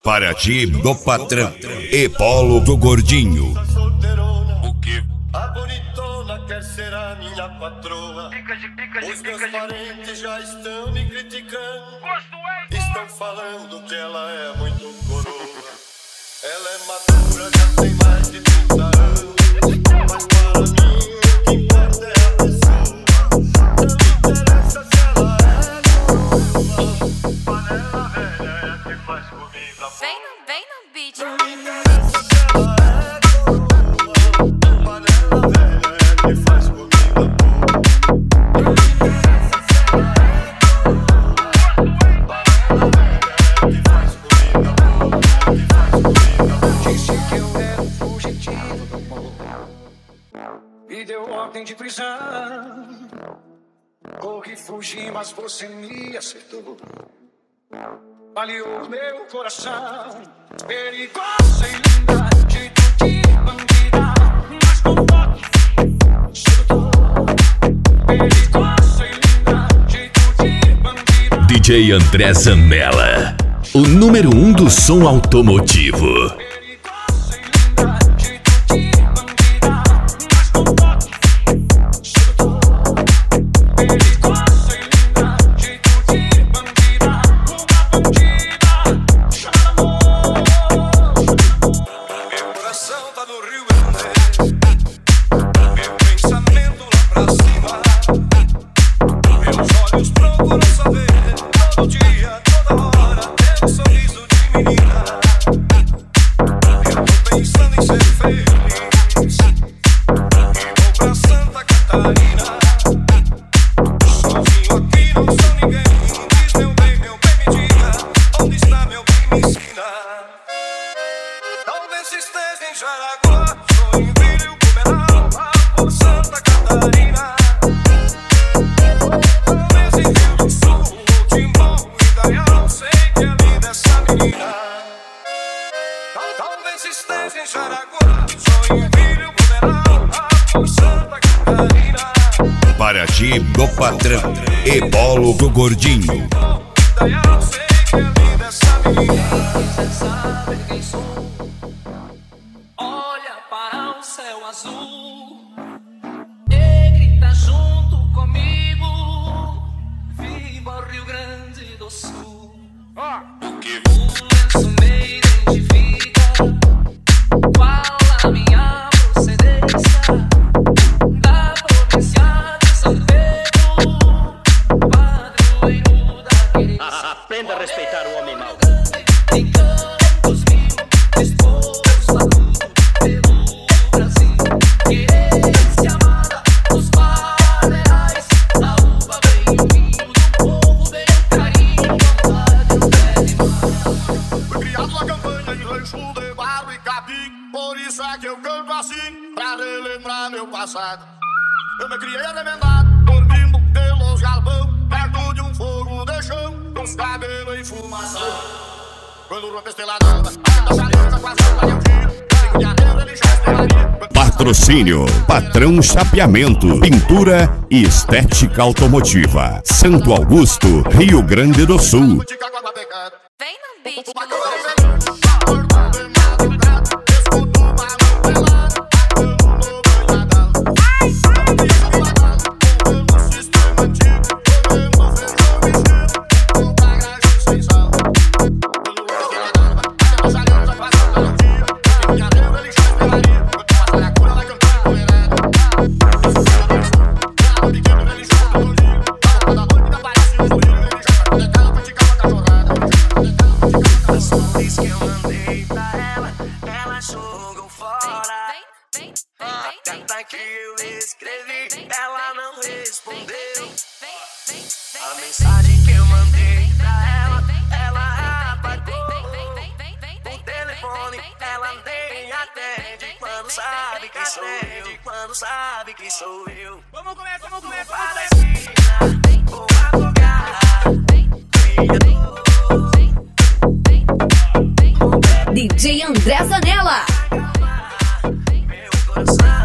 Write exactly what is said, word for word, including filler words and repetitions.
Paraty do Patrão e Polo do Gordinho. O que? A bonitona quer ser a minha patroa. Os meus parentes já estão me criticando. Estão falando que ela é muito coroa. Ela é madura, já tem mais de trinta anos. Mas para mim o que importa é a pessoa. Não me interessa se ela é coroa. Panela velha é a que faz comida. Vem no, vem no beat. Não me interessa se ela é coroa. Panela velha é a que faz comida boa. Não me interessa se ela é coroa. Panela velha é a que faz comida boa. É a que faz comida boa. Disse que eu era um fugitivo do amor e deu ordem de prisão. Corri, fugi, mas você me acertou. Baleou meu coração. Perigosa e linda, jeito de bandida, mas com toque sedutor. Perigosa e linda, jeito de bandida. D J André Zanella, o número um do som automotivo. Perigosa e linda, jeito de bandida, mas com toque sedutor. Perigosa e linda, jeito de bandida, uma bandida, chama amor. Meu coração tá no Rio Grande, meu pensamento lá pra cima, meus olhos procuram saber todo dia, toda hora, teu sorriso de menina. Eu tô pensando em ser feliz e vou pra Santa Catarina. Sozinho aqui não sou ninguém. Diz meu bem, meu bem, me diga onde está meu bem, me ensina. Talvez esteja em Jaraguá, Joinville, Blumenau, lá por Santa Catarina. Talvez em Rio do Sul, Timbó, Indaial, sei que é linda essa menina. Tal- Talvez esteja em Jaraguá, Joinville, Blumenau, lá por Santa Catarina. Paraty do Patrão e Polo do Gordinho. Indaial, sei que é linda essa menina. Quiser saber quem sou, olha para o céu azul e grita junto comigo: viva o Rio Grande do Sul. O que? O lenço me identifica, qual a minha procedência, da província de São Pedro, padroeiro da querência. Aprenda a respeitar o homem mau. Em Campos Mil, disposto a tudo pelo Brasil. Querência amada dos panerais, a uva bem o vinho do povo, bem o carinho, vontade, o pé de mar. Fui criado na campanha em rancho de barro e capim. Por isso é que eu canto assim, pra relembrar meu passado. Eu me criei arremendado, dormindo pelos galpão, perto de um fogo de chão, com os cabelos enfumaçados. Quando o rompe esteladão, a da saleta quase não vai um tiro. Cinco de areia, ele já estelaria. Patrocínio Patrão Chapeamento, pintura e estética automotiva. Santo Augusto, Rio Grande do Sul. Tica com água pecada. Vem no beat. Uma coisa acordou de madrugada, escuto uma mão pelada, pelo no banhadão. Comemos sistema antigo, comemos feijão mexido, com bagagem sem sal. Quando o rompe esteladão, a da saleta quase não vai um tiro. Cinco de areia, ele já estelaria. Passa a cura, vai cantar comerada. Ela pequeno, ele já tá longinho. Toda noite ainda parece um sorriso, ele já tá conectado pra ticar uma cachorrada. As flores que eu mandei pra ela, ela jogou fora. Vem, vem, A vem, vem, carta que eu escrevi, ela não respondeu. A mensagem que eu mandei pra ela, ela apagou. O telefone ela nem atende quando sabe quem sou eu. Quando sabe quem sou eu. Vamos comer, vamos comer, Palestina, vou afogar. D J André Zanella. Meu coração